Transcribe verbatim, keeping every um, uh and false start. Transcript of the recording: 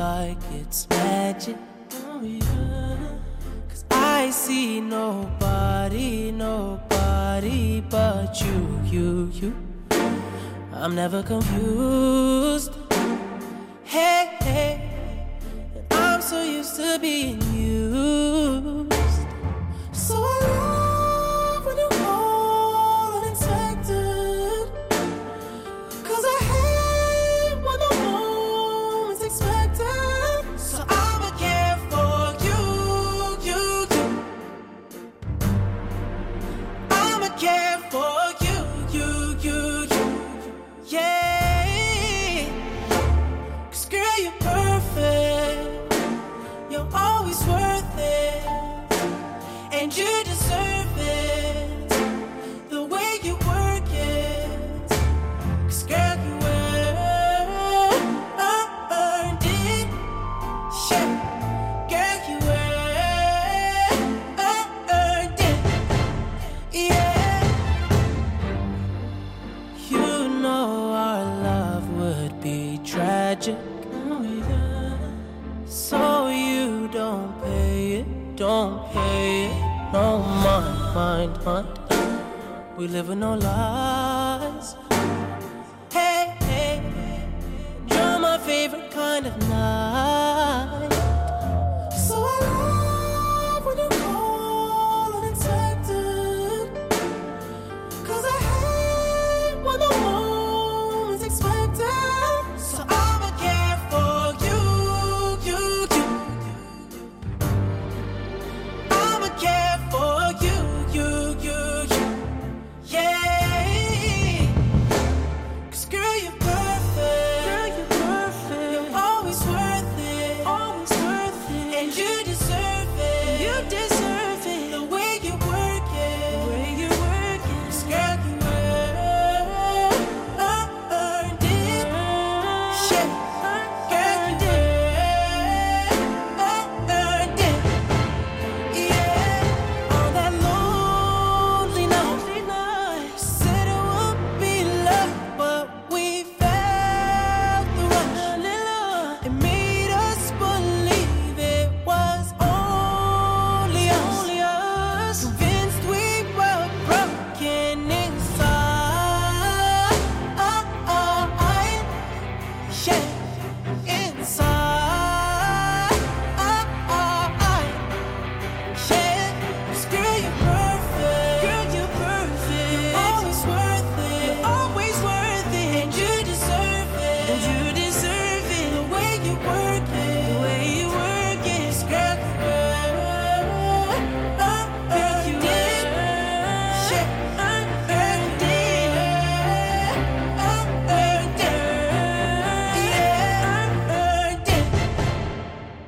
like it's magic. Oh yeah. Cause I see nobody, nobody but you, you, you. I'm never confused. Hey, hey, and I'm so used to being used. So I love when you call unexpected. Cause I hate when the moment's expected. So I'ma care for you, you, you. I'ma care for you, you, you, you. Yeah. Cause girl, you're perfect. You're always worth it. And you deserve it, the way you work it. Cause girl, you earned it. Yeah, girl, you earned it. Yeah. You know our love would be tragic. Oh yeah. So you don't pay it, don't pay it. No mind, mind, mind. We live with no lie.